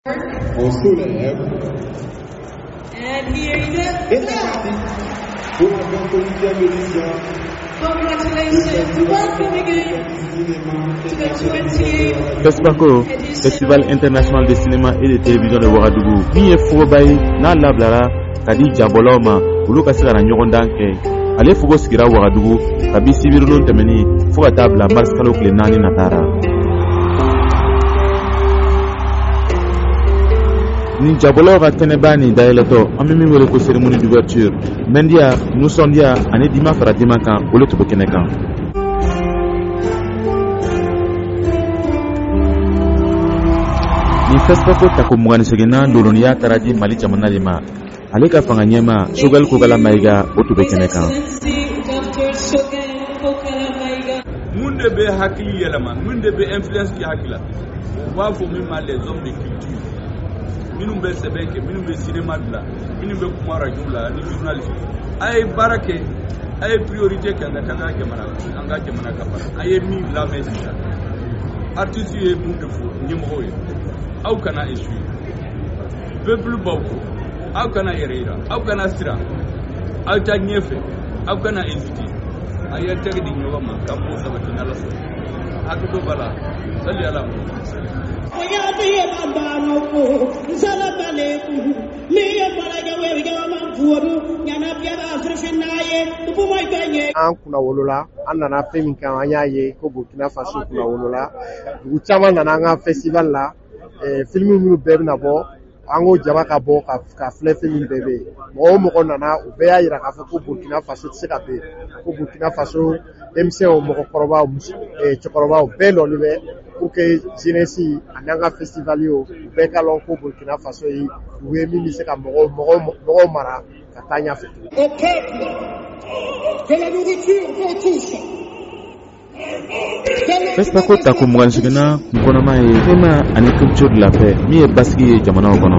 On soulève. And here he is. Et c'est parti pour la 28e édition. Congratulations. Welcome again to the 28th FESPACO, Festival International de Cinéma et de Télévision de Ouagadougou. Ni Fogobaye, na lablara, kadi Jaboloma, ulu kasira na nyogondan ke. Ale Fogo sikira Ouagadougou, kabi sibirunon temeni, foga tabla mars kalo kle nani natara. Ni Jabolo va tenebani daeleto, amimi wele ko cérémonie d'ouverture. Mendia, nous sondia, ane dima fara dima kan, ole to bekene kan. Ni FESPACO tako mugani segena ndolonia taraji mali jamana lima. Ale ka fanga nyema, shogal kogala maiga, oto bekene kan. Munde be hakili yelama, munde be influence ki hakila. Wa fo même les hommes de culture. Minnu bɛ sɛbɛn kɛ, minnu bɛ cinéma dilan, minnu bɛ kuma radio la ni journaliste. A ye baara kɛ, a ye priorité kɛ an ka jamana ka baara. A ye min lamɛn sisan. Artiste ye mun de fɔ ɲɛmɔgɔw ye. Aw kana échouer. Peuple baw ko, aw kana yɛrɛ yira, aw kana siran. Aw ta ɲɛfɛ, aw kana hésiter. A ye tɛgɛ di ɲɔgɔn ma ka mɔgɔ sabati n'Ala sɔnna. Hakili to bala, sali Ala ma. An kuna wolola an nana fɛn min kan an y'a ye ko Burkina Faso kuna wolola dugu caman nana an ka festival la filimi minnu bɛɛ bɛna bɔ an ko jama ka bɔ ka filɛ fɛn min bɛɛ bɛ yen mɔgɔ o mɔgɔ nana u bɛɛ y'a jira k'a fɔ ko Burkina Faso tɛ se ka bɛn ko Burkina Faso denmisɛnw mɔgɔkɔrɔbaw cɛkɔrɔbaw bɛɛ nɔni bɛ pour que jeunesse ani an ka festival ye u bɛɛ ka lɔn ko Burkina Faso ye u ye min bɛ se ka mɔgɔw mara ka taa ɲɛfɛ. Au peuple de la nourriture pour tous. FESPACO tako mugani segena nkonama ye tema ani culture de la paix mi ye basigi ye jamanaw kɔnɔ.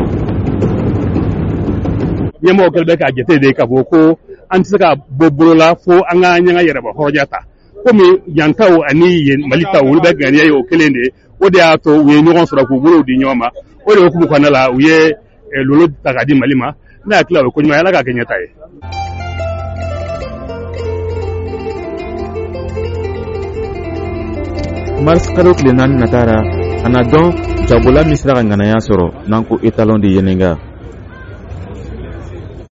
Ɲɛmɔgɔ kɛlen bɛ k'a jate de ka fɔ ko an tɛ se ka bɔ bolo la fo an ka ɲɛŋa yɛrɛbɔ hɔrɔnya ta komi yantaw ani Mali taw olu bɛ ganiya ye o kelen de o de y'a to u ye ɲɔgɔn sɔrɔ k'u bolow di ɲɔgɔn ma o de hukumu kɔnɔna la u ye lolo ta k'a di Mali ma ne hakili la o ye koɲuman ye Ala k'a kɛ ɲɛta ye. Mars kalo kile nani natara, ana dɔn Jabola min sera ka ŋanaya sɔrɔ n'an ko étalon de Yenenga.